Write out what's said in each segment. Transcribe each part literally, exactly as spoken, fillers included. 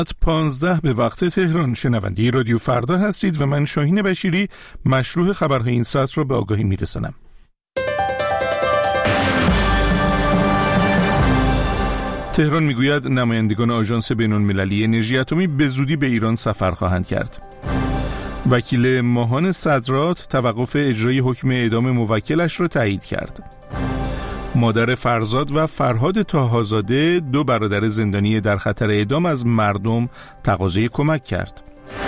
پانزده به وقت تهران. شنونده رادیو فردا هستید و من شاهین بشیری مشروع خبرهای این ساعت را به آگاهی میرسانم. تهران میگوید نمایندگان آژانس بین‌المللی انرژی اتمی به زودی به ایران سفر خواهند کرد. وکیل ماهان صدرات توقف اجرای حکم اعدام موکلش را تایید کرد. مادر فرزاد و فرهاد طاهازاده، دو برادر زندانی در خطر اعدام، از مردم تقاضای کمک کرد.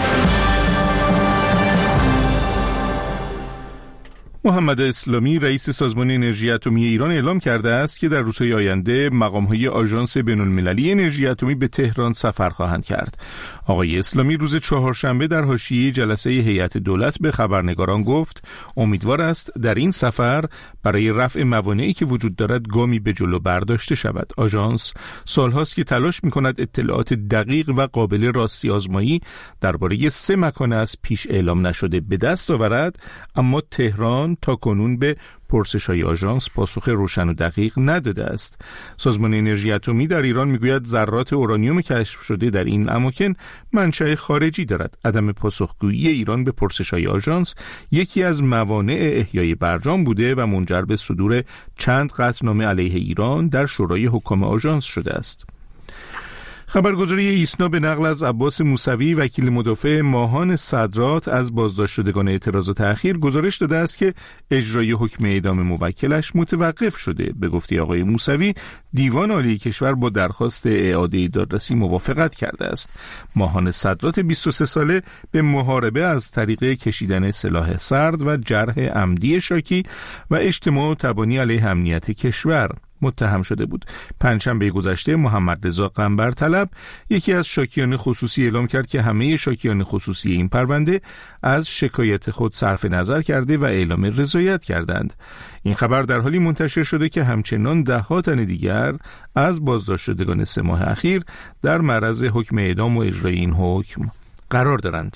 محمد اسلامی رئیس سازمان انرژی اتمی ایران اعلام کرده است که در روزهای آینده مقام‌های آژانس بین‌المللی انرژی اتمی به تهران سفر خواهند کرد. آقای اسلامی روز چهارشنبه در حاشیه جلسه هیئت دولت به خبرنگاران گفت امیدوار است در این سفر برای رفع موانعی که وجود دارد گامی به جلو برداشته شود. آژانس سالهاست که تلاش می‌کند اطلاعات دقیق و قابل راستی آزمایی درباره سه مکان از پیش اعلام نشده به دست آورد، اما تهران تا کنون به پرسش‌های آژانس پاسخ روشن و دقیق نداده است. سازمان انرژی اتمی در ایران میگوید ذرات اورانیوم کشف شده در این اماکن منشأ خارجی دارد. عدم پاسخگویی ایران به پرسش‌های آژانس یکی از موانع احیای برجام بوده و منجر به صدور چند قطعنامه علیه ایران در شورای حکام آژانس شده است. خبرگزاری ایسنا به نقل از عباس موسوی وکیل مدافع ماهان صدرات از بازداشت شدگان اعتراضات اخیر گزارش داده است که اجرای حکم اعدام موکلش متوقف شده. به گفته آقای موسوی دیوان عالی کشور با درخواست اعاده دادرسی موافقت کرده است. ماهان صدرات بیست و سه ساله به محاربه از طریق کشیدن سلاح سرد و جرح عمدی شاکی و اجتماع تبانی علیه امنیت کشور متهم شده بود. پنجشنبه گذشته محمد رضا قنبرطلب، یکی از شاکیان خصوصی، اعلام کرد که همه شاکیان خصوصی این پرونده از شکایت خود صرف نظر کرده و اعلام رضایت کردند. این خبر در حالی منتشر شده که همچنان ده ها تن دیگر از بازداشت شدگان سه ماه اخیر در معرض حکم اعدام و اجرای این حکم قرار دارند.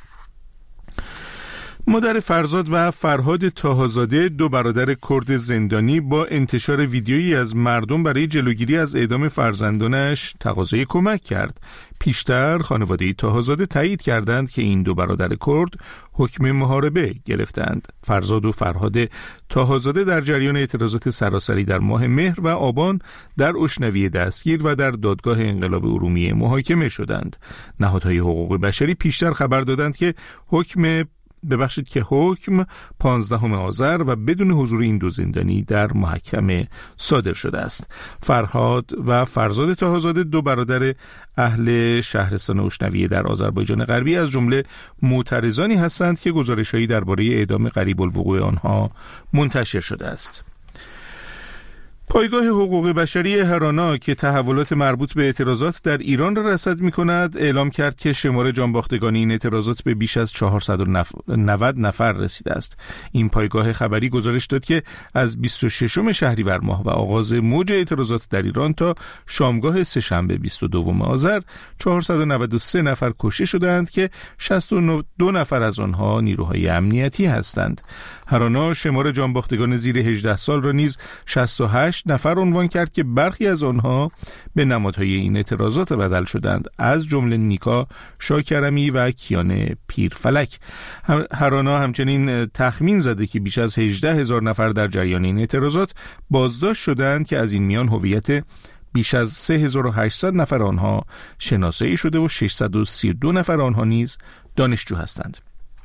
مادر فرزاد و فرهاد طاهازاده، دو برادر کرد زندانی، با انتشار ویدیویی از مردم برای جلوگیری از اعدام فرزندانش تقاضای کمک کرد. پیشتر خانواده طاهازاده تایید کردند که این دو برادر کرد حکم محاربه گرفتند. فرزاد و فرهاد طاهازاده در جریان اعتراضات سراسری در ماه مهر و آبان در اشنویه دستگیر و در دادگاه انقلاب ارومیه محاکمه شدند. نهادهای حقوق بشری پیشتر خبر دادند که حکم ببخشید که حکم پانزدهم آذر و بدون حضور این دو زندانی در محکمه صادر شده است. فرهاد و فرزاد طاهازاده، دو برادر اهل شهرستان اشنویه در آذربایجان غربی، از جمله معترضانی هستند که گزارش‌هایی درباره اعدام قریب الوقوع آنها منتشر شده است. پایگاه حقوق بشری هرانا که تحولات مربوط به اعتراضات در ایران را رصد می‌کند، اعلام کرد که شمار جانباختگان این اعتراضات به بیش از چهارصد و نود نفر رسیده است. این پایگاه خبری گزارش داد که از بیست و ششم شهریور ماه و آغاز موج اعتراضات در ایران تا شامگاه سه‌شنبه بیست و دوم آذر چهارصد و نود و سه نفر کشته شدند که شصت و دو نفر از آنها نیروهای امنیتی هستند. هرانا شمار جانباختگان زیر هجده سال را نیز شصت و هشت نفر عنوان کرد که برخی از آنها به نمادهای این اعتراضات بدل شدند، از جمله نیکا شاکرمی و کیان پیرفلک. هرانا همچنین تخمین زده که بیش از هجده هزار نفر در جریان این اعتراضات بازداشت شدند که از این میان هویت بیش از سه هزار و هشتصد نفر آنها شناسایی شده و ششصد و سی و دو نفر آنها نیز دانشجو هستند.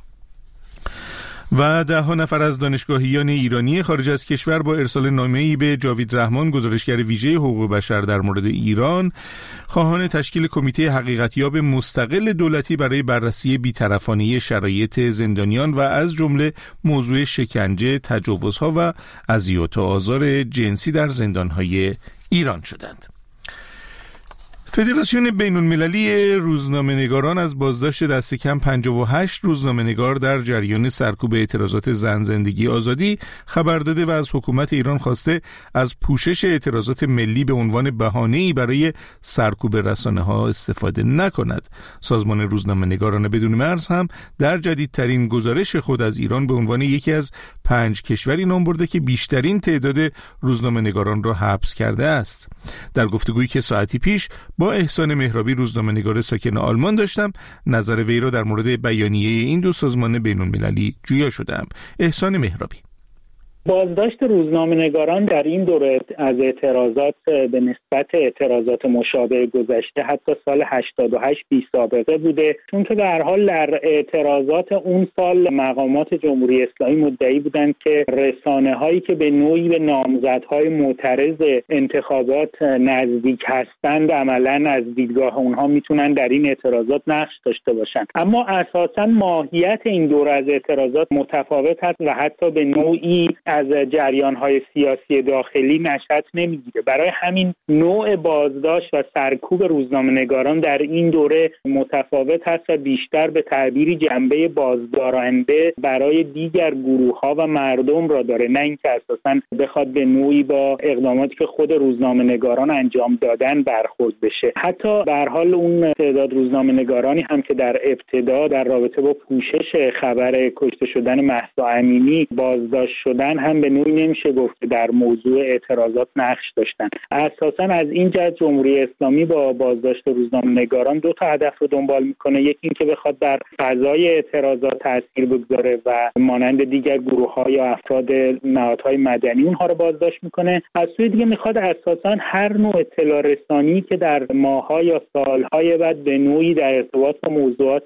و ده ها نفر از دانشگاهیان ایرانی خارج از کشور با ارسال نامه‌ای به جاوید رحمان، گزارشگر ویژه حقوق بشر در مورد ایران، خواهان تشکیل کمیته حقیقتیاب مستقل دولتی برای بررسی بی‌طرفانه شرایط زندانیان و از جمله موضوع شکنجه، تجاوزها و اذیت و آزار جنسی در زندان‌های ایران شدند. فدراسیون بین‌المللی روزنامه‌نگاران از بازداشت دست کم پنجاه و هشت روزنامه‌نگار در جریان سرکوب اعتراضات زن زندگی آزادی خبر داده و از حکومت ایران خواسته از پوشش اعتراضات ملی به عنوان بهانه‌ای برای سرکوب رسانه‌ها استفاده نکند. سازمان روزنامه‌نگاران بدون مرز هم در جدیدترین گزارش خود از ایران به عنوان یکی از پنج کشوری نام برده که بیشترین تعداد روزنامه‌نگاران را حبس کرده است. در گفتگویی که ساعتی پیش با با احسان مهرابی روزنامه‌نگار ساکن آلمان داشتم. نظر وی را در مورد بیانیه این دو سازمان بین‌المللی جویا شدم. احسان مهرابی: بازداشت روزنامه‌نگاران در این دوره از اعتراضات به نسبت اعتراضات مشابه گذشته حتی سال هشتاد و هشت بی سابقه بوده، چون که به هر حال در اعتراضات اون سال مقامات جمهوری اسلامی مدعی بودند که رسانه‌هایی که به نوعی به نامزدهای معترض انتخابات نزدیک هستند عملاً از دیدگاه اونها میتونن در این اعتراضات نقش داشته باشند. اما اساساً ماهیت این دوره از اعتراضات متفاوت است و حتی به نوعی از جریان‌های سیاسی داخلی نشأت نمی‌گیره. برای همین نوع بازداشت و سرکوب روزنامه‌نگاران در این دوره متفاوت هست و بیشتر به تعبیری جنبه بازدارنده برای دیگر گروه‌ها و مردم را داره، نه اینکه اساساً بخواد به نوعی با اقداماتی که خود روزنامه‌نگاران انجام دادن برخورد بشه. حتی به هر حال اون تعداد روزنامه‌نگارانی هم که در ابتدا در رابطه با پوشش خبر کشته شدن مهسا امینی بازداشت شدن هم به نوعی نمیشه گفت در موضوع اعتراضات نقش داشتن. اساساً از این جهت جمهوری اسلامی با بازداشت روزنامه‌نگاران دو تا هدف رو دنبال میکنه. یکی این که بخواد بر فضای اعتراضات تاثیر بگذاره و مانند دیگر گروه‌ها یا افراد نهادهای مدنی اونها رو بازداشت میکنه. از سوی دیگه میخواد اساساً هر نوع اطلاع رسانی که در ماه‌ها یا سال‌های بعد به نوعی در ارتباط با موضوعات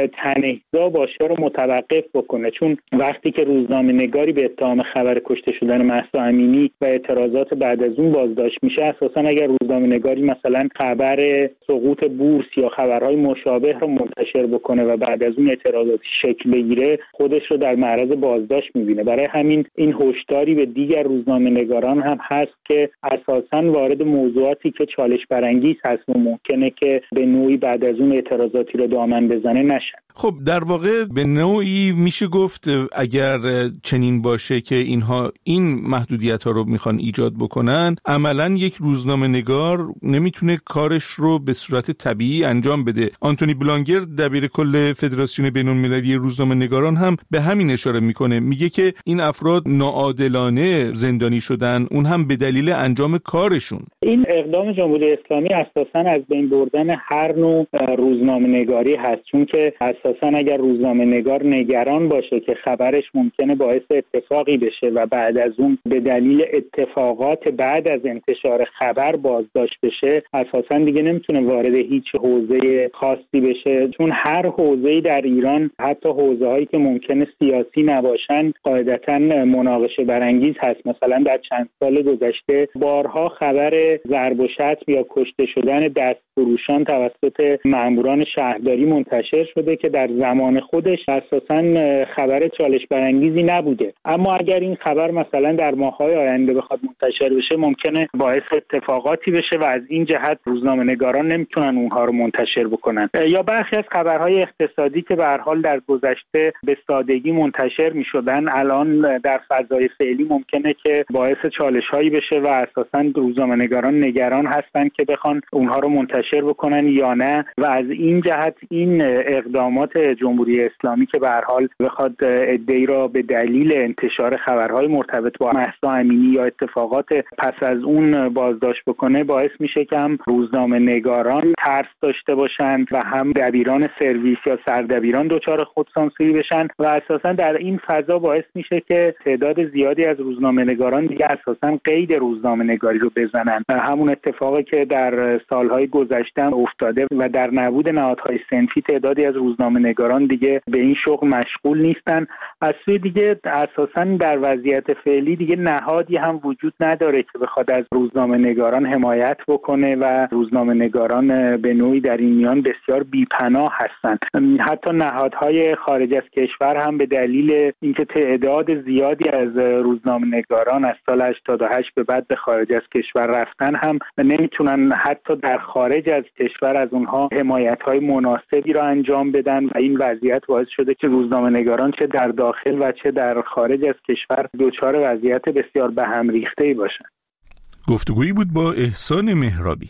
تنه‌زا باشه رو متوقف بکنه، چون وقتی که روزنامه‌نگاری به اتهام خبر کشته شدن مهسا امینی و اعتراضات بعد از اون بازداشت میشه، اساساً اگر روزنامه‌نگاری مثلا خبر سقوط بورس یا خبرهای مشابه رو منتشر بکنه و بعد از اون اعتراضاتی شکل بگیره، خودش رو در معرض بازداشت میبینه. برای همین این هشداری به دیگر روزنامه‌نگاران هم هست که اساساً وارد موضوعاتی که چالش برانگیز هست و ممکنه که به نوعی بعد از اون اعتراضاتی رو دامن بزنه نشن. خب در واقع به نوعی میشه گفت اگر چنین باشه که اینها این محدودیت ها رو میخوان ایجاد بکنن، عملا یک روزنامه نگار نمیتونه کارش رو به صورت طبیعی انجام بده. آنتونی بلانگر دبیر کل فدراسیون بین‌المللی روزنامه نگاران هم به همین اشاره میکنه، میگه که این افراد ناعادلانه زندانی شدن، اون هم به دلیل انجام کارشون. این اقدام جمهوری اسلامی اساساً از بین بردن هر نوع روزنامه نگاری هست، چون که اساساً اگر روزنامه نگار نگران باشه که خبرش ممکنه باعث اتفاقی بشه و بعد از اون به دلیل اتفاقات بعد از انتشار خبر بازداشت بشه، اساساً دیگه نمیتونه وارد هیچ حوزه خاصی بشه، چون هر حوزه‌ای در ایران، حتی حوزه‌هایی که ممکنه سیاسی نباشن، قاعدتاً مناقشه برانگیز هست. مثلا در چند سال گذشته بارها خبر ضرب و شتم یا کشته شدن دستفروشان توسط ماموران شهرداری منتشر شده که در زمان خودش اساساً خبر چالش برانگیزی نبوده. اما اگر این خبر مثلا در ماه‌های آینده بخواد منتشر بشه، ممکنه باعث اتفاقاتی بشه و از این جهت روزنامه‌نگاران نمیتونن اونها رو منتشر بکنن. یا برخی از خبرهای اقتصادی که به هر حال در گذشته به سادگی منتشر می‌شدن، الان در فضای فعلی ممکنه که باعث چالش‌هایی بشه و اساساً روزنامه‌نگاران نگران هستن که بخوان اونها رو منتشر بکنن یا نه. و از این جهت این اقدامات جمهوری اسلامی که به هر حال بخواد ادعی را به دلیل انتشار خبرهای مرتبط با مهسا امینی یا اتفاقات پس از اون بازداشت بکنه، باعث میشه که هم روزنامه‌نگاران ترس داشته باشن و هم دبیران سرویس یا سردبیران دچار خودسانسوری بشن و اساسا در این فضا باعث میشه که تعداد زیادی از روزنامه‌نگاران دیگه اساسا قید روزنامه‌نگاری رو بزنن. همون اتفاقی که در سالهای گذشته افتاده و در نبود نهادهای صنفی تعدادی از روزنامه‌نگاران دیگه به این شغل مشغول نیستن. از سوی دیگه اساساً در وضعیت فعلی دیگه نهادی هم وجود نداره که بخواد از روزنامه‌نگاران حمایت بکنه و روزنامه‌نگاران به نوعی در این میان بسیار بی‌پناه هستند. حتی نهادهای خارج از کشور هم به دلیل اینکه تعداد زیادی از روزنامه‌نگاران از سال هشتاد و هشت به بعد به خارج از کشور رفتن هم نمیتونن حتی در خارج از کشور از اونها حمایت‌های مناسبی را انجام بدن و این وضعیت باعث شده که روزنامه‌نگاران چه در داخل و چه در خارج از کشور دچار وضعیت بسیار به هم ریخته‌ای باشند. گفتگویی بود با احسان مهرابی.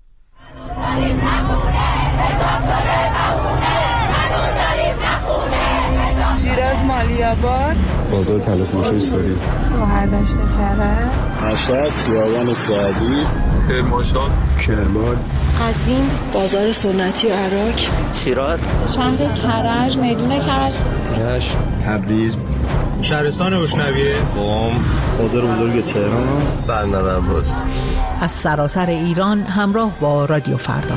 شیراز مالی‌آباد، بازار تلفروشی ساری، گوهر دشت کرد، مشهد، خیابان سعدی، کرمانشاه، کرمان، قزوین، بازار سنتی عراق، شیراز، شهر کرج، میدون کرج، رشت، تبریز، شهرستان بشنویه، قم، بازار بزرگ تهران، بندر عباس. از سراسر ایران همراه با رادیو فردا.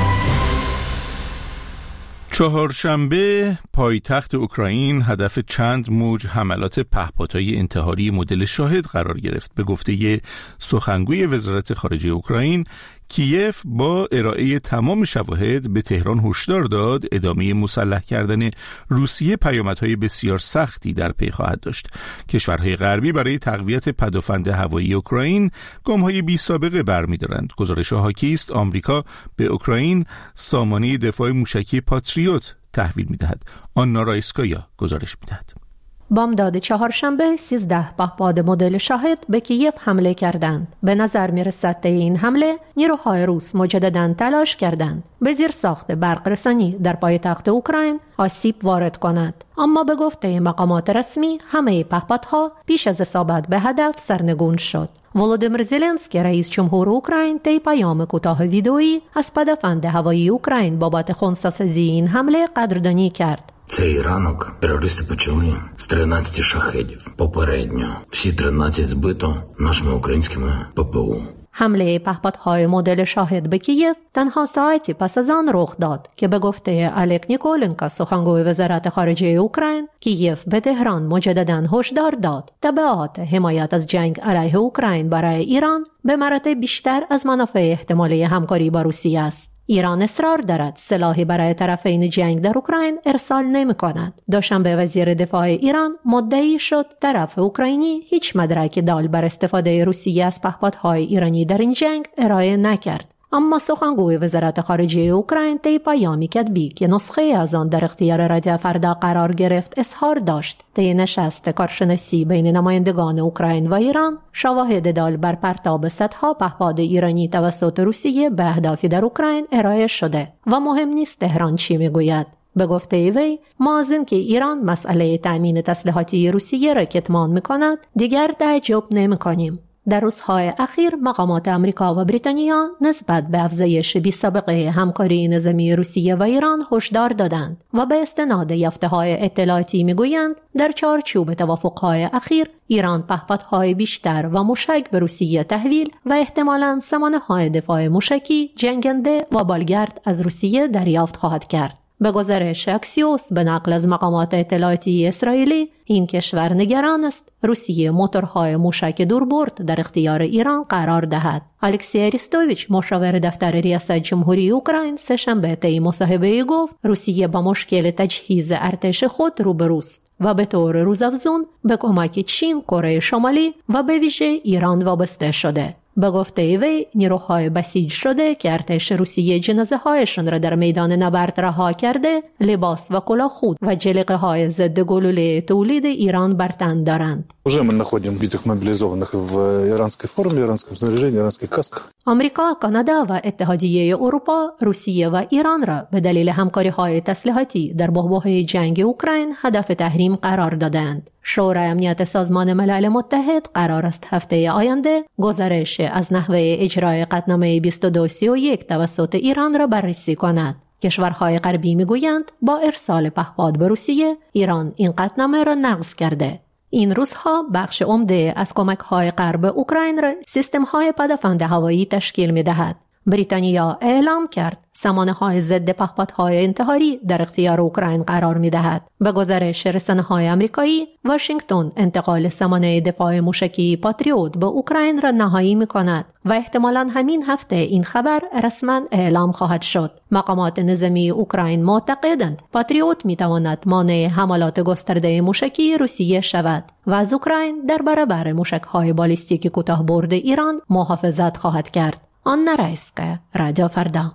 چهارشنبه پایتخت اوکراین هدف چند موج حملات پهپادهای انتحاری مدل شاهد قرار گرفت. به گفته سخنگوی وزارت خارجه اوکراین، کیف با ارائه تمام شواهد به تهران هشدار داد ادامه مسلح کردن روسیه پیامدهای بسیار سختی در پی خواهد داشت. کشورهای غربی برای تقویت پدافند هوایی اوکراین گام‌های بی سابقه برمی‌دارند. گزارش حاکی است آمریکا به اوکراین سامانه دفاع موشکی پاتریوت تحویل می‌دهد. آنا رایسکایا گزارش می‌دهد. بامداد چهارشنبه سیزده پهپاد مدل شاهد به کیف حمله کردند. به نظر می‌رسد طی این حمله نیروهای روس مجدداً تلاش کردند به زیرساخت برق رسانی در پایتخت اوکراین آسیب وارد کند، اما به گفته مقامات رسمی همه پهپادها پیش از اصابت به هدف سرنگون شد. ولودیمیر زلنسکی رئیس جمهور اوکراین طی پیام کوتاه ویدئویی از پدافند هوایی اوکراین بابت خنثی‌سازی این حمله قدردانی کرد. Цей ранок терористи почали з тринадцяти шахедів. Попередньо всі тринадцять збито нашими українськими ППО. حمله پهپادهای مدل شاهد به کیف تنها ساعتی پس از آن رخ داد که به گفته الک نیکولنکا سخنگوی وزارت خارجه اوکراین، کیف به تهران مجدداً هشدار داد تبعات حمایت از جنگ علیه اوکراین برای ایران به مراتب بیشتر از منافع احتمالی همکاری با روسیه است. ایران اصرار دارد سلاحی برای طرفین جنگ در اوکراین ارسال نمی کند. دوشنبه وزیر دفاع ایران مدعی شد طرف اوکراینی هیچ مدرکی دال بر استفاده روسیه از پهپادهای ایرانی در این جنگ ارائه نکرد. اما سخنگوی وزارت خارجه اوکراین طی پیامی کتبی که نسخه از آن در اختیار رادیو فردا قرار گرفت اظهار داشت طی نشست کارشناسی بین نمایندگان اوکراین و ایران شواهد دال بر پرتاب صدها پهپاد ایرانی توسط روسیه به اهدافی در اوکراین ارائه شده و مهم نیست تهران چی میگوید. به گفته وی، ما از این که ایران مسئله تأمین تسلیحاتی روسیه را کتمان میکند دیگر تعجب نمیکنیم. در روزهای اخیر مقامات آمریکا و بریتانیا نسبت به افزایش بی‌سابقه همکاری نظامی روسیه و ایران هشدار دادند و به استناد یافته‌های اطلاعاتی میگویند در چارچوب توافق‌های اخیر ایران پهپادهای بیشتر و موشک به روسیه تحویل و احتمالاً سامانه‌های دفاع موشکی جنگنده و بالگرد از روسیه دریافت خواهد کرد. به گزارش اکسیوس به نقل از مقامات اطلاعاتی اسرائیلی، این کشور نگران است روسیه موتورهای موشک دوربرد در اختیار ایران قرار دهد. الکسی اریستوویچ مشاور دفتر ریاست جمهوری اوکراین سه‌شنبه طی مصاحبه‌ای گفت روسیه با مشکل تجهیز ارتش خود روبروست و به طور روزافزون به کمک چین، کره شمالی و به ویژه ایران وابسته شده. به گفته وی، نیروهای بسیج شده که ارتش روسیه جنازه هایشان را در میدان نبرد رها کرده، لباس و کلاه خود و جلیقه های ضد گلوله تولید ایران بر تن دارند. Уже мы находим битых мобилизованных в иранской форме, иранском снаряжении, иранских касках. آمریکا، کانادا و اتحادیه اروپا روسیه و ایران را به دلیل همکاری‌های تسلیحاتی در بحبوحه جنگ اوکراین هدف تحریم قرار دادند. شورای امنیت سازمان ملل متحد قرار است هفته آینده گزارش از نحوه اجرای قطعنامه بیست و دو سی و یک توسط ایران را بررسی کند. کشورهای غربی میگویند با ارسال پهپاد به روسیه، ایران این قطعنامه را نقض کرده. این روزها بخش عمده از کمک‌های غرب اوکراین را سیستم‌های پدافند هوایی تشکیل می‌دهد. بریتانیا اعلام کرد سامانه‌های ضد پهپادهای انتحاری در اختیار اوکراین قرار می‌دهد. به گزارش رسانه‌های آمریکایی، واشنگتن انتقال سامانه دفاع موشکی پاتریوت به اوکراین را نهایی می‌کند و احتمالاً همین هفته این خبر رسما اعلام خواهد شد. مقامات نظامی اوکراین معتقدند پاتریوت می‌تواند مانع حملات گسترده موشکی روسیه شود و از اوکراین در برابر موشک‌های بالیستیک کوتاه‌برد ایران محافظت خواهد کرد. آنا رایسکایا، رادیو فردا.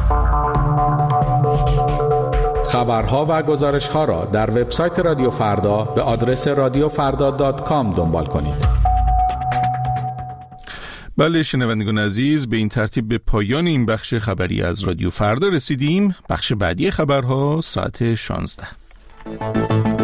خبرها و گزارش‌ها را در وبسایت رادیو فردا به آدرس رادیو فردا دات کام دنبال کنید. بله شنوندگان عزیز، به این ترتیب به پایان این بخش خبری از رادیو فردا رسیدیم. بخش بعدی خبرها ساعت شانزده.